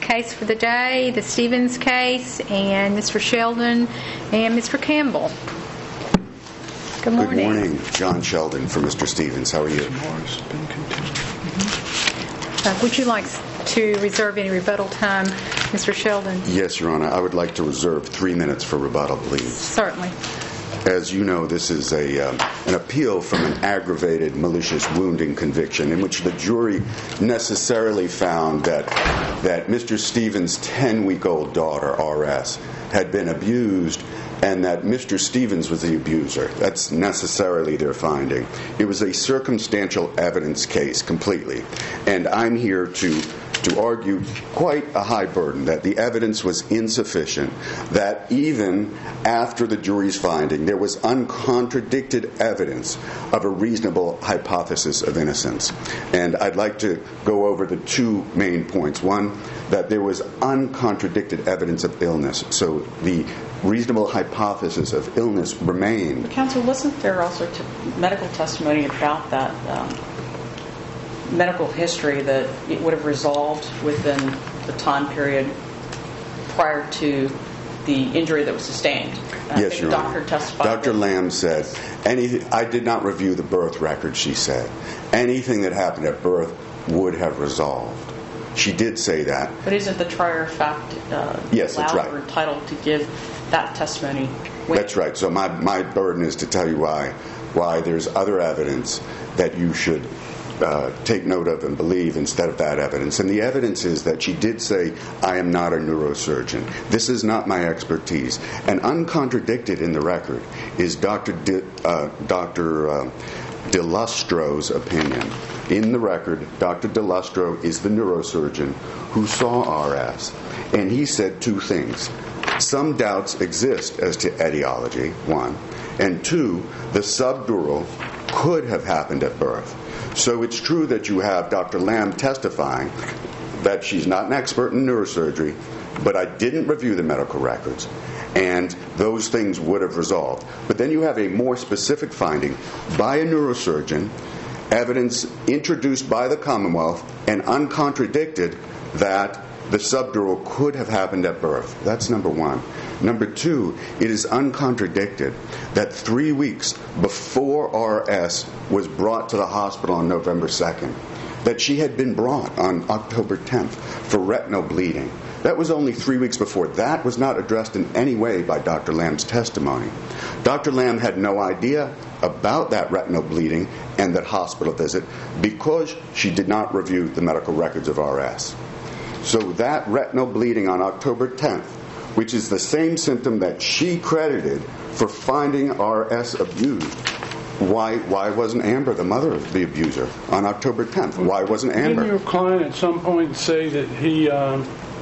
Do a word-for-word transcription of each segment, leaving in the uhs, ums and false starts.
case for the day, the Stevens case, and Mister Sheldon and Mister Campbell. Good morning. Good morning. John Sheldon for Mister Stevens. How are you? Uh, would you like to reserve any rebuttal time, Mister Sheldon? Yes, Your Honor. I would like to reserve three minutes for rebuttal, please. Certainly. As you know, this is a um, an appeal from an aggravated malicious wounding conviction in which the jury necessarily found that that Mister Stevens' ten-week-old daughter, R S, had been abused and that Mister Stevens was the abuser. That's necessarily their finding. It was a circumstantial evidence case completely. And I'm here to to argue quite a high burden that the evidence was insufficient, that even after the jury's finding, there was uncontradicted evidence of a reasonable hypothesis of innocence. And I'd like to go over the two main points. One, that there was uncontradicted evidence of illness. So the reasonable hypothesis of illness remained. Counsel, wasn't there also t- medical testimony about that um, medical history that it would have resolved within the time period prior to the injury that was sustained? I Yes, think Your Doctor Honor. testified. Doctor Lamb said, anything, I did not review the birth record, she said. Anything that happened at birth would have resolved. She did say that. But isn't the trier of fact uh, yes, that's allowed right. or entitled to give that testimony? When That's right. So my, my burden is to tell you why why there's other evidence that you should uh, take note of and believe instead of that evidence. And the evidence is that she did say, I am not a neurosurgeon. This is not my expertise. And uncontradicted in the record is Doctor De, uh, Doctor Uh, DeLustro's opinion. In the record, Doctor DeLustro is the neurosurgeon who saw R S, and he said two things. Some doubts exist as to etiology, one, and two, the subdural could have happened at birth. So it's true that you have Doctor Lamb testifying that she's not an expert in neurosurgery, but I didn't review the medical records, and those things would have resolved. But then you have a more specific finding by a neurosurgeon, evidence introduced by the Commonwealth, and uncontradicted that the subdural could have happened at birth. That's number one. Number two, it is uncontradicted that three weeks before R S was brought to the hospital on November second, that she had been brought on October tenth for retinal bleeding. That was only three weeks before. That was not addressed in any way by Doctor Lamb's testimony. Doctor Lamb had no idea about that retinal bleeding and that hospital visit because she did not review the medical records of R S. So that retinal bleeding on October tenth, which is the same symptom that she credited for finding R S abused, Why why wasn't Amber the mother of the abuser on October tenth? Why wasn't Amber? Didn't your client at some point say that he um,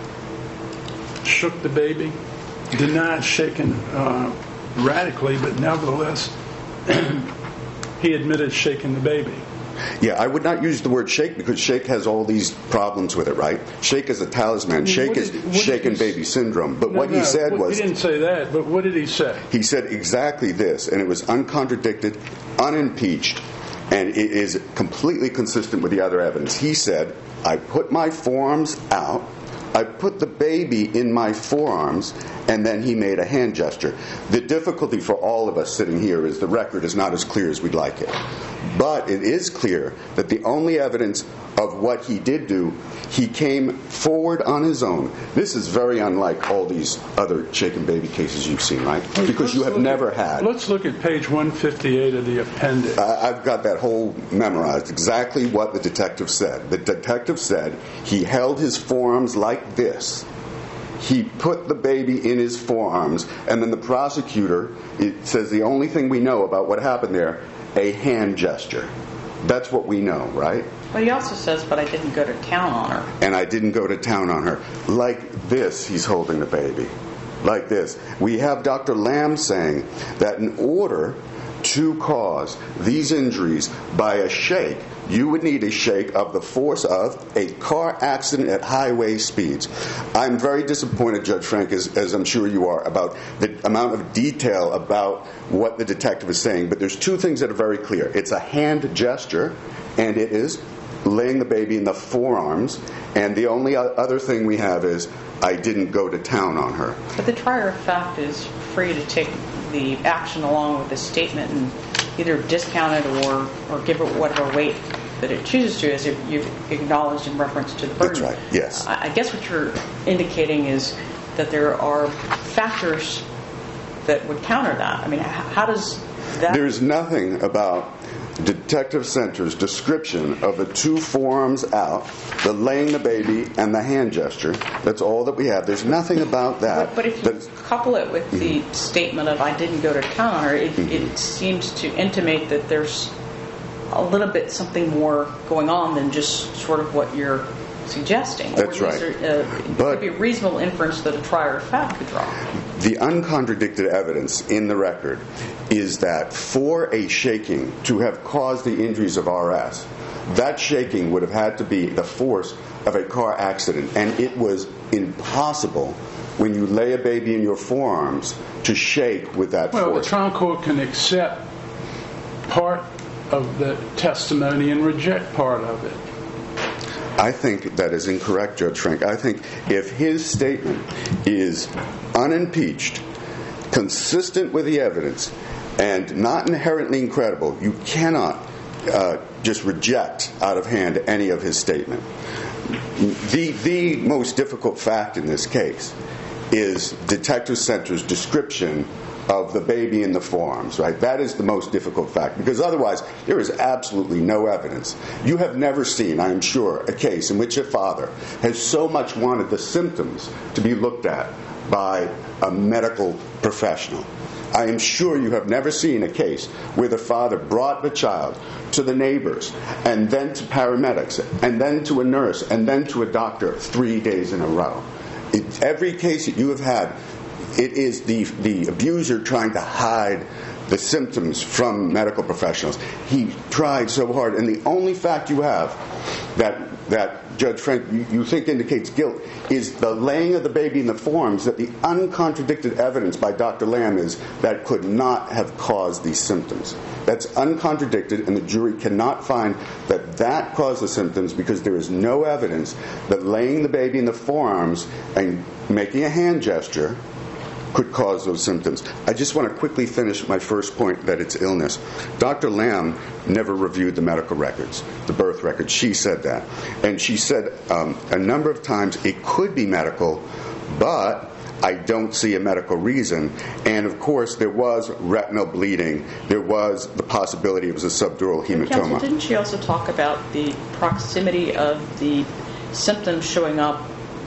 shook the baby? Did not shaken uh, radically, but nevertheless, he admitted shaking the baby. Yeah, I would not use the word shake because shake has all these problems with it, right? Shake is a talisman. Shake What is did- what shaken did he- baby syndrome. But No, what he no, said what- was... He didn't say that, but what did he say? He said exactly this, and it was uncontradicted, unimpeached, and it is completely consistent with the other evidence. He said, I put my forearms out, I put the baby in my forearms, and then he made a hand gesture. The difficulty for all of us sitting here is the record is not as clear as we'd like it. But it is clear that the only evidence of what he did do, he came forward on his own. This is very unlike all these other shaken baby cases you've seen, right? Because you have never had. Let's look at page one fifty-eight of the appendix. I- I've got that whole memorized, exactly what the detective said. The detective said he held his forearms like this. He put the baby in his forearms, and then the prosecutor, it says the only thing we know about what happened there, a hand gesture. That's what we know, right? But he also says, but I didn't go to town on her. And I didn't go to town on her. Like this, he's holding the baby. Like this. We have Doctor Lamb saying that in order to cause these injuries by a shake, you would need a shake of the force of a car accident at highway speeds. I'm very disappointed, Judge Frank, as, as I'm sure you are, about the amount of detail about what the detective is saying. But there's two things that are very clear. It's a hand gesture, and it is laying the baby in the forearms, and the only other thing we have is I didn't go to town on her. But the trier of fact is free to take the action along with the statement and either discount it or, or give it whatever weight that it chooses to, as you've acknowledged in reference to the burden. That's right, yes. I, I guess what you're indicating is that there are factors that would counter that. I mean, how, how does that... There's nothing about Detective Center's description of the two forearms out, the laying the baby and the hand gesture. That's all that we have. There's nothing about that. But, but if you couple it with the mm-hmm. statement of I didn't go to town on her, it, mm-hmm. it seems to intimate that there's a little bit something more going on than just sort of what you're suggesting. That's right. There, uh, but could be a reasonable inference that a trier of fact could draw. The uncontradicted evidence in the record is that for a shaking to have caused the injuries of R S, that shaking would have had to be the force of a car accident, and it was impossible when you lay a baby in your forearms to shake with that well, force. Well, the trial court can accept part of the testimony and reject part of it. I think that is incorrect, Judge Frank. I think if his statement is unimpeached, consistent with the evidence, and not inherently incredible, you cannot uh, just reject out of hand any of his statement. The, the most difficult fact in this case is Detective Center's description of the baby in the forearms, right? That is the most difficult fact, because otherwise there is absolutely no evidence. You have never seen, I am sure, a case in which a father has so much wanted the symptoms to be looked at by a medical professional. I am sure you have never seen a case where the father brought the child to the neighbors and then to paramedics and then to a nurse and then to a doctor three days in a row. It, every case that you have had, it is the the abuser trying to hide the symptoms from medical professionals. He tried so hard, and the only fact you have that that Judge Frank you, you think indicates guilt is the laying of the baby in the forearms, that the uncontradicted evidence by Doctor Lamb is that could not have caused these symptoms. That's uncontradicted, and the jury cannot find that that caused the symptoms because there is no evidence that laying the baby in the forearms and making a hand gesture could cause those symptoms. I just want to quickly finish my first point, that it's illness. Doctor Lamb never reviewed the medical records, the birth records. She said that. And she said um, a number of times it could be medical, but I don't see a medical reason. And, of course, there was retinal bleeding. There was the possibility it was a subdural hematoma. Counsel, didn't she also talk about the proximity of the symptoms showing up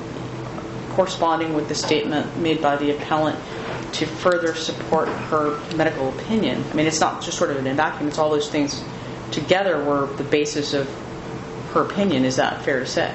corresponding with the statement made by the appellant to further support her medical opinion? I mean, it's not just sort of in a vacuum. It's all those things together were the basis of her opinion. Is that fair to say?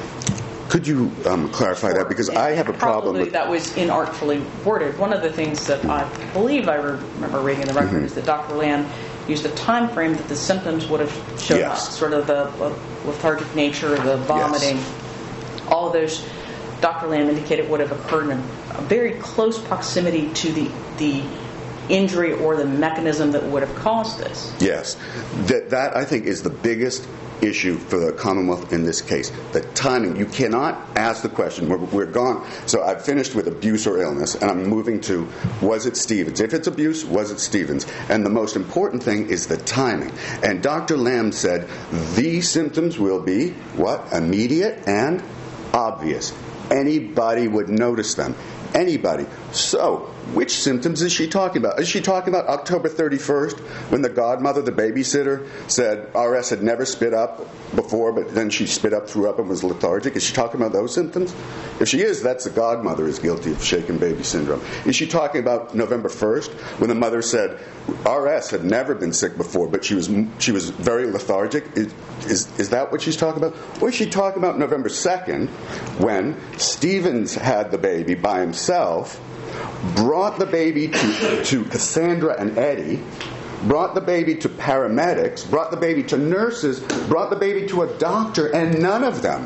Could you um, clarify that? Because and I have a problem probably with... that was inartfully worded. One of the things that I believe I remember reading in the record mm-hmm. is that Doctor Lamb used a time frame that the symptoms would have shown yes. up, sort of the lethargic nature, the vomiting, yes. all of those. Doctor Lamb indicated would have occurred in a very close proximity to the the injury or the mechanism that would have caused this. Yes. That, that I think, is the biggest issue for the Commonwealth in this case. The timing. You cannot ask the question. We're, we're gone. So I've finished with abuse or illness, and I'm moving to, was it Stevens? If it's abuse, was it Stevens? And the most important thing is the timing. And Doctor Lamb said these symptoms will be, what? Immediate and obvious. Anybody would notice them. Anybody. So, which symptoms is she talking about? Is she talking about October thirty-first, when the godmother, the babysitter, said R S had never spit up before, but then she spit up, threw up, and was lethargic? Is she talking about those symptoms? If she is, that's the godmother is guilty of shaken baby syndrome. Is she talking about November first, when the mother said R S had never been sick before, but she was she was very lethargic? Is, is, is that what she's talking about? Or is she talking about November second, when Stevens had the baby by himself, brought the baby to, to Cassandra and Eddie, brought the baby to paramedics, brought the baby to nurses, brought the baby to a doctor, and none of them,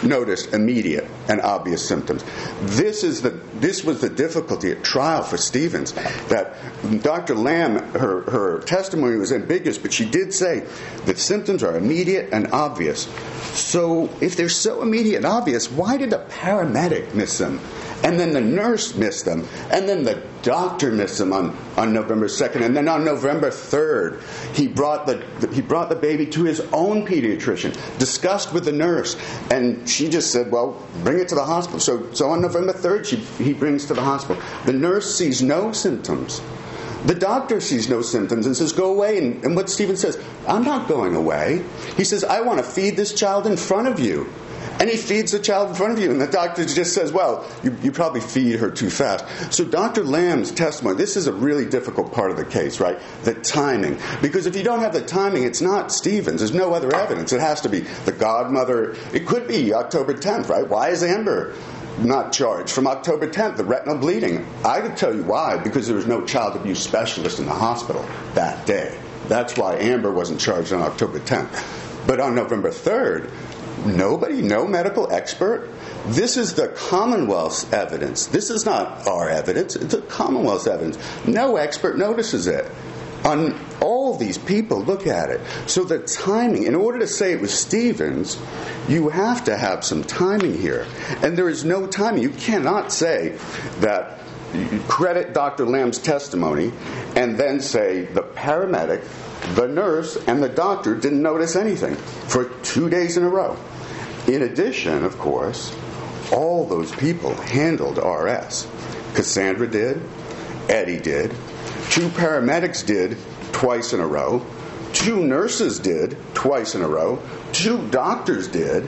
noticed immediate and obvious symptoms. This is the this was the difficulty at trial for Stevens, that Doctor Lamb, her, her testimony was ambiguous, but she did say that symptoms are immediate and obvious. So if they're so immediate and obvious, why did the paramedic miss them? And then the nurse missed them. And then the doctor missed them on, on November second. And then on November third, he brought the he brought the baby to his own pediatrician, discussed with the nurse, and she just said, well, bring it to the hospital. So so on November third, she, he brings to the hospital. The nurse sees no symptoms. The doctor sees no symptoms and says, go away. And, and what Stevens says, I'm not going away. He says, I want to feed this child in front of you. And he feeds the child in front of you. And the doctor just says, well, you, you probably feed her too fast. So Doctor Lamb's testimony, this is a really difficult part of the case, right? The timing. Because if you don't have the timing, it's not Stevens. There's no other evidence. It has to be the godmother. It could be October tenth, right? Why is Amber not charged from October tenth, the retinal bleeding? I could tell you why. Because there was no child abuse specialist in the hospital that day. That's why Amber wasn't charged on October tenth. But on November third, nobody, no medical expert. This is the Commonwealth's evidence. This is not our evidence. It's the Commonwealth's evidence. No expert notices it. On all these people, look at it. So the timing, in order to say it was Stevens, you have to have some timing here. And there is no timing. You cannot say that, you credit Doctor Lamb's testimony and then say the paramedic, the nurse, and the doctor didn't notice anything for two days in a row. In addition, of course, all those people handled R S. Cassandra did, Eddie did, two paramedics did twice in a row, two nurses did twice in a row, two doctors did,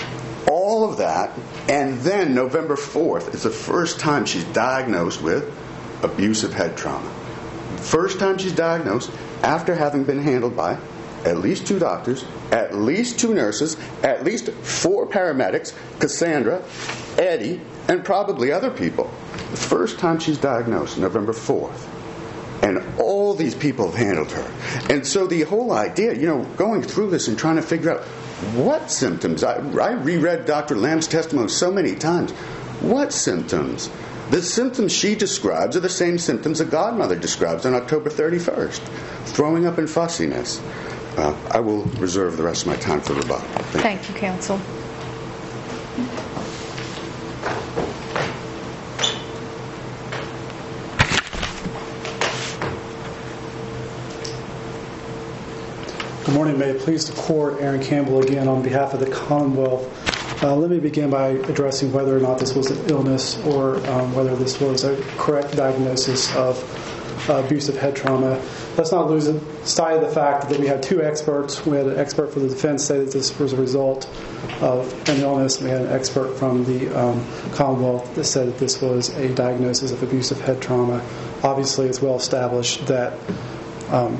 all of that, and then November fourth is the first time she's diagnosed with abusive head trauma. First time she's diagnosed after having been handled by at least two doctors, at least two nurses, at least four paramedics, Cassandra, Eddie, and probably other people. The first time she's diagnosed, November fourth. And all these people have handled her. And so the whole idea, you know, going through this and trying to figure out what symptoms, I, I reread Doctor Lamb's testimony so many times. What symptoms? The symptoms she describes are the same symptoms a godmother describes on October thirty-first. Throwing up and fussiness. Uh, I will reserve the rest of my time for rebuttal. Thank, Thank you, counsel. Good morning. May it please the Court, Aaron Campbell again on behalf of the Commonwealth. Uh, let me begin by addressing whether or not this was an illness or um, whether this was a correct diagnosis of uh, abusive head trauma. Let's not lose sight of the fact that we had two experts. We had an expert for the defense say that this was a result of an illness. We had an expert from the um, Commonwealth that said that this was a diagnosis of abusive head trauma. Obviously, it's well established that um,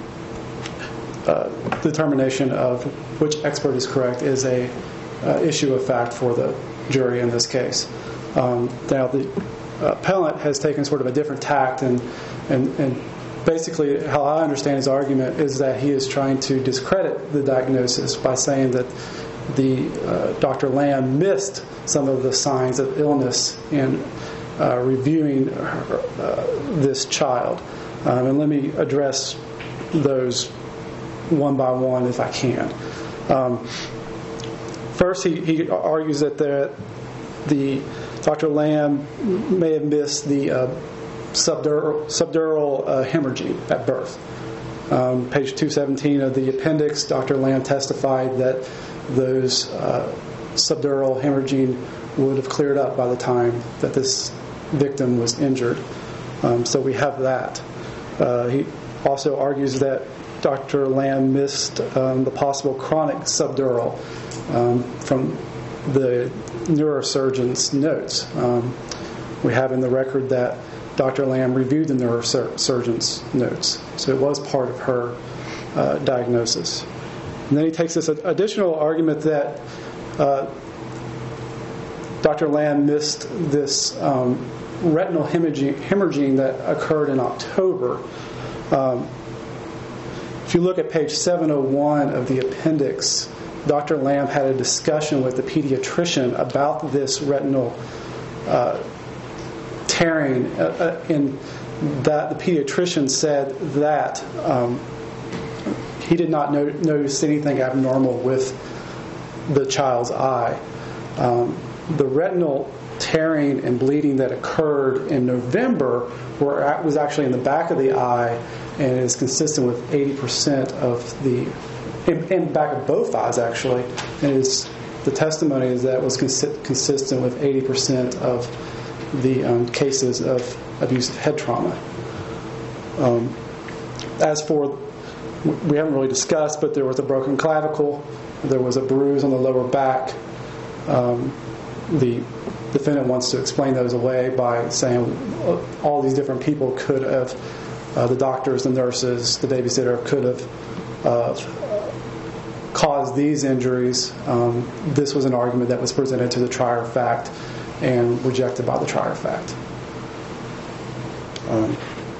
uh, determination of which expert is correct is a uh, issue of fact for the jury in this case. Um, now, the uh, appellant has taken sort of a different tact, and and, and basically how I understand his argument is that he is trying to discredit the diagnosis by saying that the uh, Doctor Lamb missed some of the signs of illness in uh, reviewing her, uh, this child. Um, and let me address those one by one if I can. Um, first, he, he argues that the, the Doctor Lamb may have missed the uh, subdural, subdural uh, hemorrhaging at birth. Um, page two seventeen of the appendix, Doctor Lamb testified that those uh, subdural hemorrhaging would have cleared up by the time that this victim was injured. Um, so we have that. Uh, he also argues that Doctor Lamb missed um, the possible chronic subdural um, from the neurosurgeon's notes. Um, we have in the record that Doctor Lamb reviewed the neurosurgeon's notes, so it was part of her uh, diagnosis. And then he takes this additional argument that uh, Doctor Lamb missed this um, retinal hemorrhaging, hemorrhaging that occurred in October. Um, if you look at page seven oh one of the appendix, Doctor Lamb had a discussion with the pediatrician about this retinal uh, tearing, uh, uh, and that the pediatrician said that um, he did not no- notice anything abnormal with the child's eye. Um, the retinal tearing and bleeding that occurred in November were, was actually in the back of the eye and is consistent with eighty percent of the, in, in back of both eyes actually, and is, the testimony is that it was consi- consistent with eighty percent of the um, cases of abusive head trauma. Um, as for, we haven't really discussed, but there was a broken clavicle, there was a bruise on the lower back. Um, the defendant wants to explain those away by saying all these different people could have, uh, the doctors, the nurses, the babysitter could have uh, caused these injuries. Um, this was an argument that was presented to the trier of fact and rejected by the trier of fact. Um,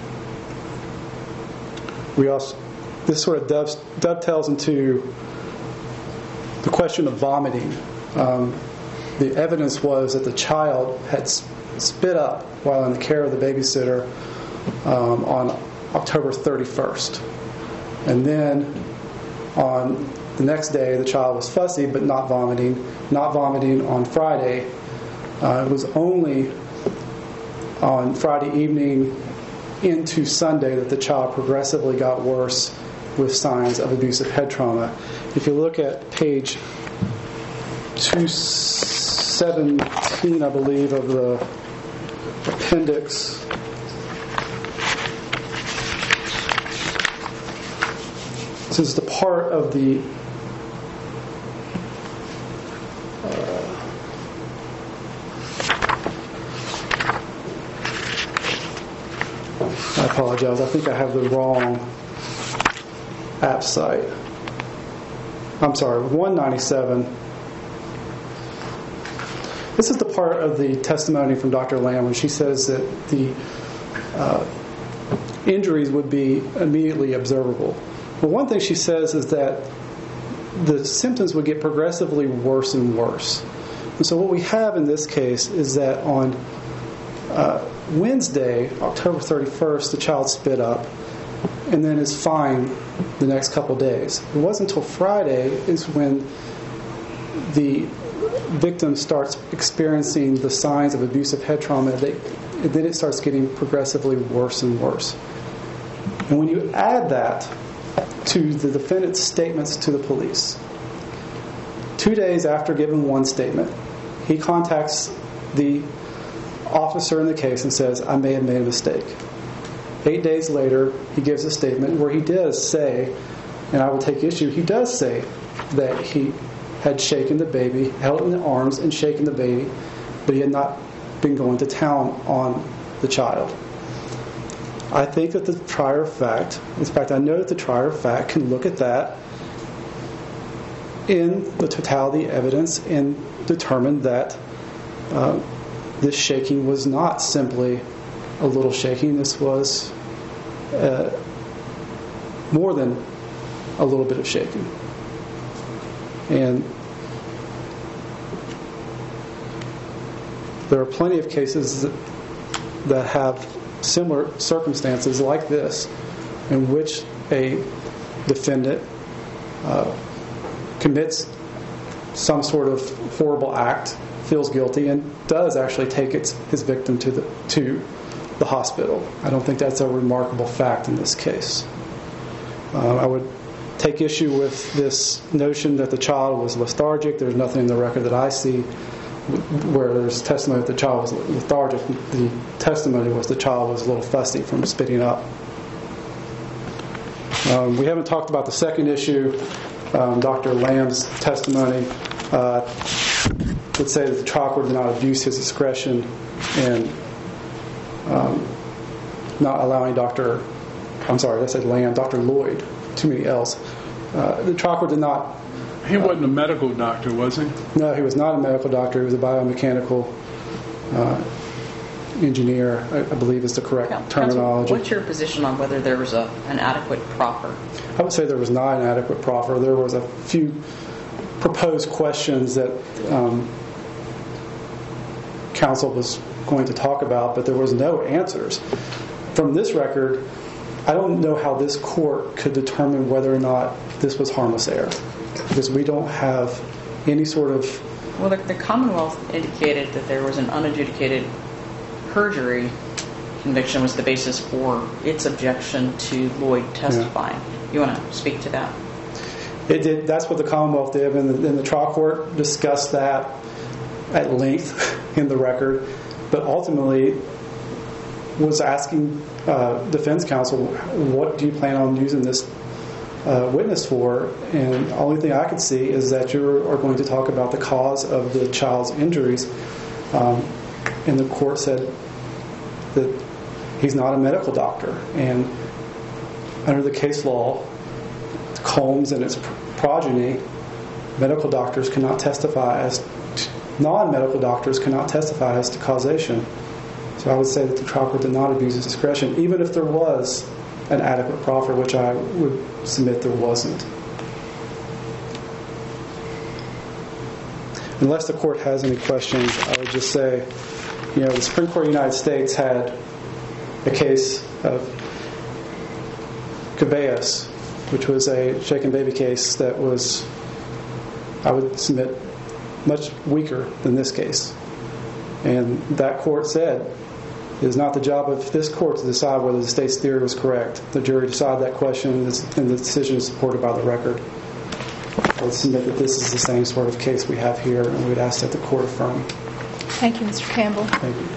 we also, this sort of dove, dovetails into the question of vomiting. Um, the evidence was that the child had spit up while in the care of the babysitter um, on October thirty-first. And then on the next day, the child was fussy but not vomiting, not vomiting on Friday. Uh, it was only on Friday evening into Sunday that the child progressively got worse with signs of abusive head trauma. If you look at page two seventeen, I believe, of the appendix, this is the part of the uh, I apologize, I think I have the wrong app site. I'm sorry, one ninety-seven. This is the part of the testimony from Doctor Lamb when she says that the uh, injuries would be immediately observable. But one thing she says is that the symptoms would get progressively worse and worse. And so what we have in this case is that on uh, Wednesday, October thirty-first, the child spit up and then is fine the next couple days. It wasn't until Friday is when the victim starts experiencing the signs of abusive head trauma, they, then it starts getting progressively worse and worse. And when you add that to the defendant's statements to the police, two days after giving one statement, he contacts the officer in the case and says, I may have made a mistake. Eight days later, he gives a statement where he does say, and I will take issue, he does say that he had shaken the baby, held it in the arms and shaken the baby, but he had not been going to town on the child. I think that the trier of fact, in fact, I know that the trier of fact can look at that in the totality of evidence and determine that uh, this shaking was not simply a little shaking. This was uh, more than a little bit of shaking. And there are plenty of cases that, that have similar circumstances like this, in which a defendant uh, commits some sort of horrible act, feels guilty, and does actually take its, his victim to the to the hospital. I don't think that's a remarkable fact in this case. Uh, I would take issue with this notion that the child was lethargic. There's nothing in the record that I see where there's testimony that the child was lethargic. The testimony was the child was a little fussy from spitting up. Um, we haven't talked about the second issue. Um, Doctor Lamb's testimony uh, would say that the trial court did not abuse his discretion in um, not allowing Doctor I'm sorry, I said Lamb, Doctor Lloyd, too many L's. Uh, the trial court did not. He wasn't a medical doctor, was he? No, he was not a medical doctor. He was a biomechanical uh, engineer, I, I believe is the correct Counsel, terminology. what's your position on whether there was a, an adequate proffer? I would say there was not an adequate proffer. There was a few proposed questions that um, counsel was going to talk about, but there was no answers. From this record, I don't know how this court could determine whether or not this was harmless error, because we don't have any sort of... Well, the, the Commonwealth indicated that there was an unadjudicated perjury conviction was the basis for its objection to Lloyd testifying. Yeah. You want to speak to that? It did. That's what the Commonwealth did, and the, and the trial court discussed that at length in the record, but ultimately was asking uh, defense counsel, what do you plan on using this uh, witness for? And the only thing I could see is that you are going to talk about the cause of the child's injuries. Um, and the court said that he's not a medical doctor. And under the case law, Combs and its progeny, medical doctors cannot testify as non-medical doctors cannot testify as to causation. So I would say that the trial court did not abuse its discretion, even if there was an adequate proffer, which I would submit there wasn't. Unless the court has any questions, I would just say, you know, the Supreme Court of the United States had a case of Cabeas, which was a shaken baby case that was, I would submit, much weaker than this case. And that court said, it is not the job of this court to decide whether the state's theory was correct. The jury decided that question, and the decision is supported by the record. I would submit that this is the same sort of case we have here, and we would ask that the court affirm. Thank you, Mister Campbell. Thank you.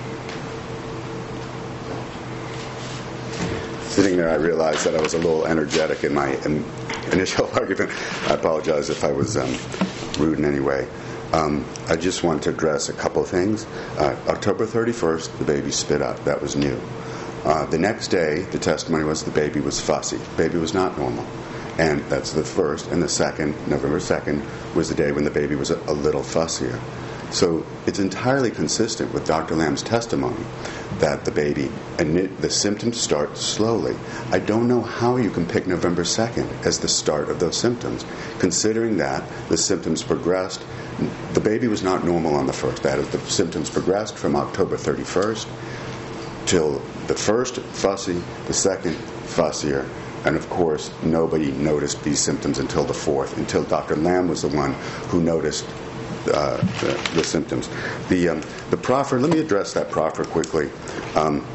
Sitting there, I realized that I was a little energetic in my in, initial argument. I apologize if I was um, rude in any way. Um, I just want to address a couple of things. Uh, October thirty-first, the baby spit up. That was new. Uh, the next day, the testimony was the baby was fussy. The baby was not normal. And that's the first. And the second, November second, was the day when the baby was a, a little fussier. So it's entirely consistent with Doctor Lamb's testimony that the baby, and it, the symptoms start slowly. I don't know how you can pick November second as the start of those symptoms, considering that the symptoms progressed. The baby was not normal on the first. That is, the symptoms progressed from October thirty-first till the first fussy, the second fussier, and of course nobody noticed these symptoms until the fourth, until Doctor Lamb was the one who noticed Uh, the, the symptoms. The um, the proffer, let me address that proffer quickly. Um,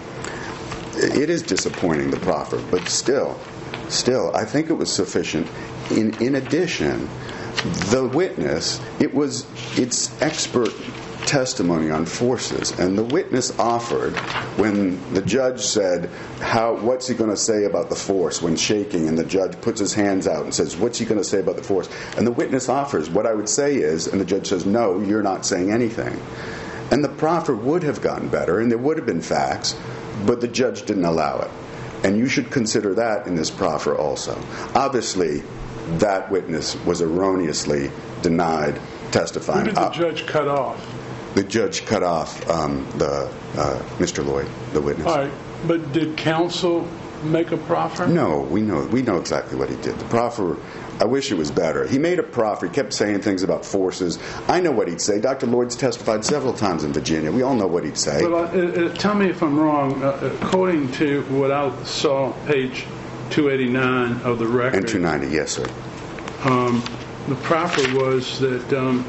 it is disappointing, the proffer, but still, still, I think it was sufficient. In in addition, the witness, it was its expert testimony on forces, and the witness offered when the judge said, "How? What's he going to say about the force when shaking?" And the judge puts his hands out and says, "What's he going to say about the force?" And the witness offers, "What I would say is," and the judge says, "No, you're not saying anything." And the proffer would have gotten better, and there would have been facts, but the judge didn't allow it. And you should consider that in this proffer also. Obviously, that witness was erroneously denied testifying. Who did the judge cut off? The judge cut off um, the uh, Mister Lloyd, the witness. All right, but did counsel make a proffer? No, we know we know exactly what he did. The proffer, I wish it was better. He made a proffer. He kept saying things about forces. I know what he'd say. Doctor Lloyd's testified several times in Virginia. We all know what he'd say. But uh, uh, tell me if I'm wrong. Uh, according to what I saw, page two eighty-nine of the record. And two ninety, yes, sir. Um, the proffer was that. Um,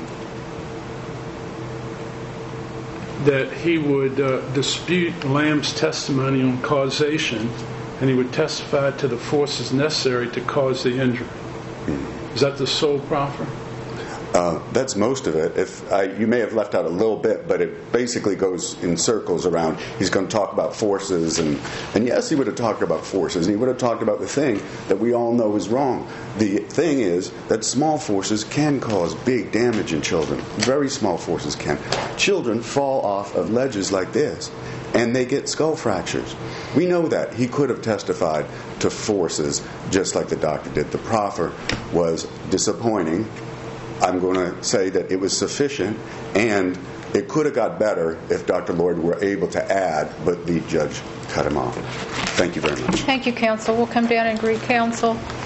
that he would uh, dispute Lamb's testimony on causation, and he would testify to the forces necessary to cause the injury. Mm. Is that the sole proffer? Uh, that's most of it. If I, you may have left out a little bit, but it basically goes in circles around. He's going to talk about forces, and, and yes, he would have talked about forces, and he would have talked about the thing that we all know is wrong. The thing is that small forces can cause big damage in children. Very small forces can. Children fall off of ledges like this, and they get skull fractures. We know that. He could have testified to forces just like the doctor did. The proffer was disappointing. I'm going to say that it was sufficient, and it could have got better if Doctor Lloyd were able to add, but the judge cut him off. Thank you very much. Thank you, counsel. We'll come down and greet counsel.